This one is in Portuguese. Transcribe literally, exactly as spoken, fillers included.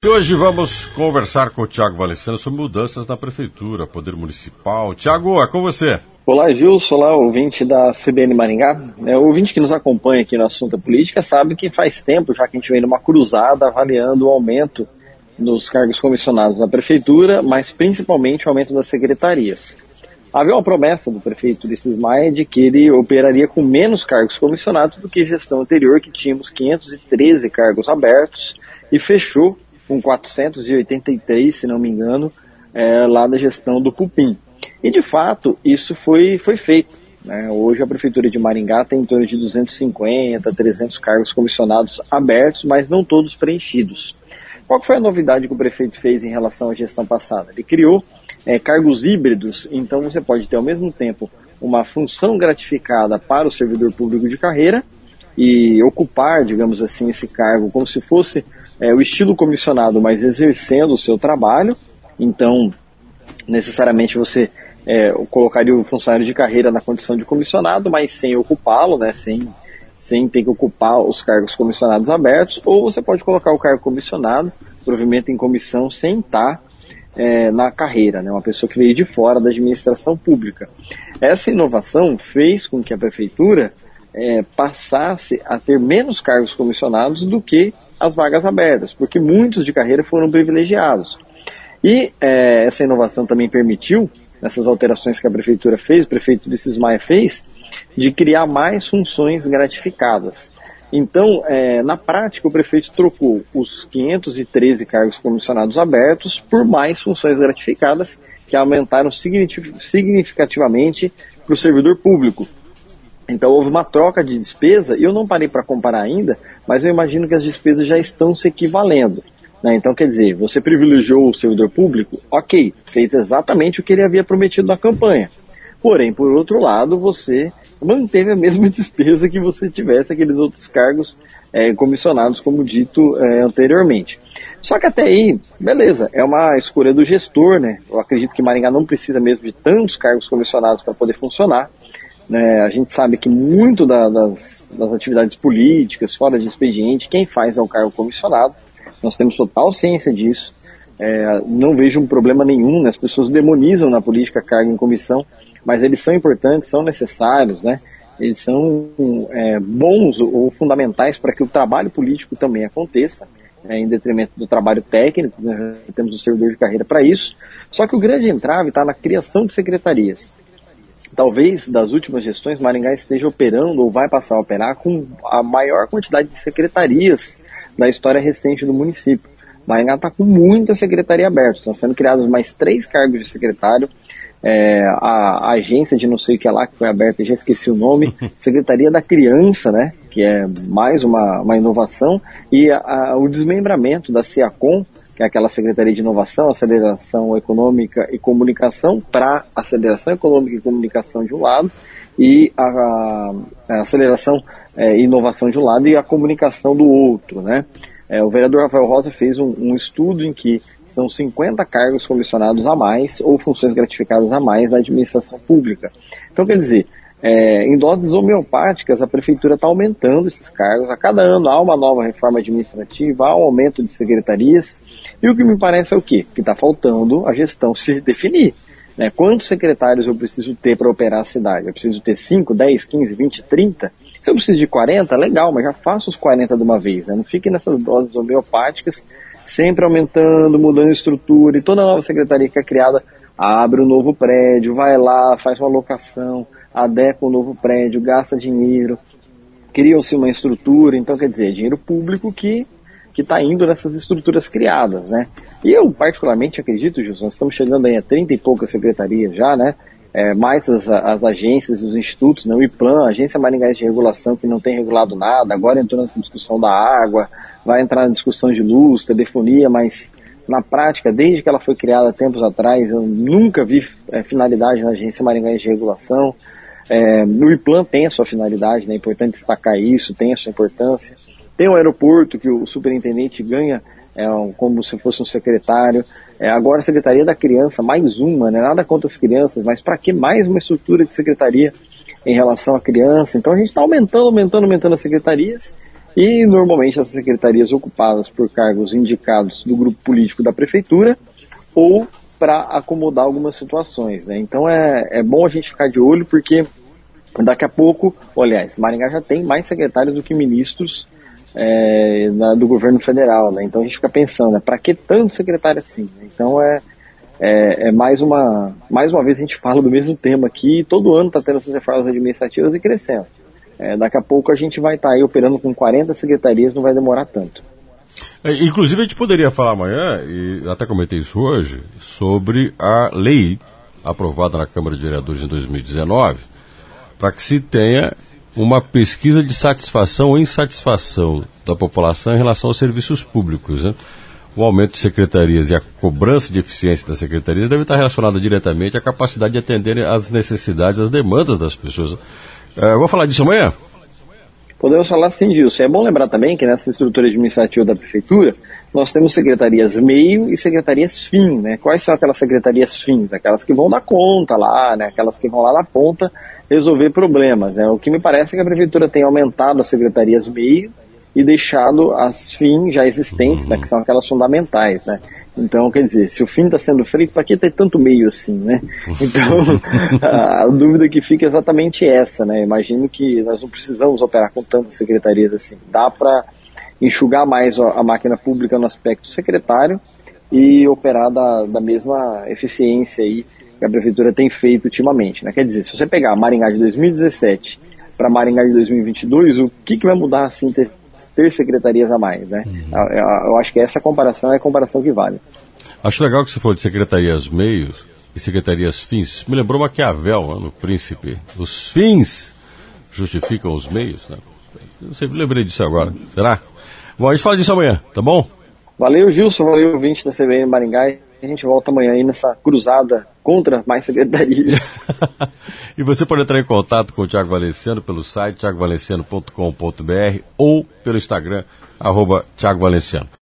E hoje vamos conversar com o Tiago Valenciano sobre mudanças na Prefeitura, Poder Municipal. Tiago, é com você. Olá, Gilson. Olá, ouvinte da C B N Maringá. É, o ouvinte que nos acompanha aqui no assunto política sabe que faz tempo já que a gente vem numa cruzada avaliando o aumento nos cargos comissionados na Prefeitura, mas principalmente o aumento das secretarias. Havia uma promessa do prefeito Ulisses Maia de que ele operaria com menos cargos comissionados do que a gestão anterior, que tínhamos quinhentos e treze cargos abertos, e fechou com quatrocentos e oitenta e três, se não me engano, é, lá da gestão do Pupim. E, de fato, isso foi, foi feito, né? Hoje a Prefeitura de Maringá tem em torno de duzentos e cinquenta, trezentos cargos comissionados abertos, mas não todos preenchidos. Qual foi a novidade que o prefeito fez em relação à gestão passada? Ele criou é, cargos híbridos, então você pode ter ao mesmo tempo uma função gratificada para o servidor público de carreira e ocupar, digamos assim, esse cargo como se fosse é, o estilo comissionado, mas exercendo o seu trabalho. Então, necessariamente você é, colocaria o funcionário de carreira na condição de comissionado, mas sem ocupá-lo, né, sem, sem ter que ocupar os cargos comissionados abertos, ou você pode colocar o cargo comissionado, provimento em comissão, sem estar é, na carreira, né, uma pessoa que veio de fora da administração pública. Essa inovação fez com que a Prefeitura é, passasse a ter menos cargos comissionados do que as vagas abertas, porque muitos de carreira foram privilegiados. E é, essa inovação também permitiu, nessas alterações que a Prefeitura fez, o prefeito Ulisses Maia fez, de criar mais funções gratificadas. Então, é, na prática, o prefeito trocou os quinhentos e treze cargos comissionados abertos por mais funções gratificadas, que aumentaram significativamente para o servidor público. Então houve uma troca de despesa, e eu não parei para comparar ainda, mas eu imagino que as despesas já estão se equivalendo. Né? Então, quer dizer, você privilegiou o servidor público, ok, fez exatamente o que ele havia prometido na campanha. Porém, por outro lado, você manteve a mesma despesa que você tivesse aqueles outros cargos é, comissionados, como dito é, anteriormente. Só que até aí, beleza, é uma escolha do gestor, né? Eu acredito que Maringá não precisa mesmo de tantos cargos comissionados para poder funcionar. É, a gente sabe que muito da, das, das atividades políticas, fora de expediente, quem faz é o cargo comissionado. Nós temos total ciência disso. É, não vejo um problema nenhum, né? As pessoas demonizam na política cargo em comissão, mas eles são importantes, são necessários, né? Eles são é, bons ou fundamentais para que o trabalho político também aconteça, é, em detrimento do trabalho técnico, né? Temos o servidor de carreira para isso. Só que o grande entrave está na criação de secretarias. Talvez, das últimas gestões, Maringá esteja operando ou vai passar a operar com a maior quantidade de secretarias da história recente do município. Maringá está com muita secretaria aberta, estão sendo criados mais três cargos de secretário, é, a, a agência de não sei o que lá que foi aberta, já esqueci o nome, Secretaria da Criança, né, que é mais uma, uma inovação, e a, a, o desmembramento da SEACOM, que é aquela Secretaria de Inovação, Aceleração Econômica e Comunicação, para Aceleração Econômica e Comunicação de um lado, e a, a, a Aceleração é, e Inovação de um lado e a Comunicação do outro, né? É, o vereador Rafael Rosa fez um, um estudo em que são cinquenta cargos comissionados a mais ou funções gratificadas a mais na administração pública. Então, quer dizer, é, em doses homeopáticas, a Prefeitura está aumentando esses cargos. A cada ano há uma nova reforma administrativa, há um aumento de secretarias. E o que me parece é o quê? Que está faltando a gestão se definir. Né? Quantos secretários eu preciso ter para operar a cidade? Eu preciso ter cinco, dez, quinze, vinte, trinta? Se eu preciso de quarenta, legal, mas já faço os quarenta de uma vez. Né? Não fique nessas doses homeopáticas, sempre aumentando, mudando a estrutura. E toda nova secretaria que é criada abre um novo prédio, vai lá, faz uma locação, adequa um novo prédio, gasta dinheiro, cria-se uma estrutura. Então, quer dizer, é dinheiro público que que está indo nessas estruturas criadas, né? E eu particularmente acredito, Gilson, nós estamos chegando aí a trinta e poucas secretarias já, né? É, mais as, as agências, os institutos, né? O IPLAN, a Agência Maringaense de Regulação, que não tem regulado nada, agora entrou nessa discussão da água, vai entrar na discussão de luz, telefonia, mas na prática, desde que ela foi criada tempos atrás, eu nunca vi é, finalidade na Agência Maringaense de Regulação. É, o IPLAN tem a sua finalidade, né? É importante destacar isso, tem a sua importância. Tem o aeroporto que o superintendente ganha é, como se fosse um secretário. É, agora a Secretaria da Criança, mais uma, né? Nada contra as crianças, mas para que mais uma estrutura de secretaria em relação à criança? Então a gente está aumentando, aumentando, aumentando as secretarias E normalmente essas secretarias ocupadas por cargos indicados do grupo político da prefeitura ou para acomodar algumas situações, né? Então é, é bom a gente ficar de olho, porque daqui a pouco, aliás, Maringá já tem mais secretários do que ministros é, na, do governo federal, né? Então a gente fica pensando, né, para que tanto secretário assim? Então é, é, é mais, uma, mais uma vez a gente fala do mesmo tema aqui, e todo ano está tendo essas reformas administrativas e crescendo. É, daqui a pouco a gente vai estar tá aí operando com quarenta secretarias, não vai demorar tanto. É, inclusive a gente poderia falar amanhã, e até comentei isso hoje, sobre a lei aprovada na Câmara de Vereadores em dois mil e dezenove, para que se tenha uma pesquisa de satisfação ou insatisfação da população em relação aos serviços públicos, né? O aumento de secretarias e a cobrança de eficiência das secretarias deve estar relacionada diretamente à capacidade de atender às necessidades, às demandas das pessoas. É, eu vou falar disso amanhã? Podemos falar sim, Gilson. É bom lembrar também que nessa estrutura administrativa da prefeitura, nós temos secretarias meio e secretarias fim, né? Quais são aquelas secretarias fins? Aquelas que vão dar conta lá, né? Aquelas que vão lá na ponta resolver problemas, né? O que me parece é que a prefeitura tem aumentado as secretarias meio e deixado as fim já existentes, né? Que são aquelas fundamentais, né? Então, quer dizer, se o fim está sendo feito, para que ter tanto meio assim, né? Então, a dúvida que fica é exatamente essa, né? Imagino que nós não precisamos operar com tantas secretarias assim. Dá para enxugar mais a máquina pública no aspecto secretário e operar da, da mesma eficiência aí que a prefeitura tem feito ultimamente, né? Quer dizer, se você pegar a Maringá de dois mil e dezessete para Maringá de dois mil e vinte e dois, o que, que vai mudar assim ter ter secretarias a mais, né? Uhum. Eu, eu acho que essa comparação é a comparação que vale. Acho legal que você falou de secretarias meios e secretarias fins. Isso me lembrou Maquiavel, né, no Príncipe. Os fins justificam os meios, né? Eu sempre lembrei disso agora. Será? Bom, a gente fala disso amanhã, tá bom? Valeu, Gilson. Valeu, ouvinte da C B N Maringá. A gente volta amanhã aí nessa cruzada contra mais secretarias. E você pode entrar em contato com o Thiago Valenciano pelo site thiago valenciano ponto com ponto b r ou pelo Instagram, arroba Thiago Valenciano.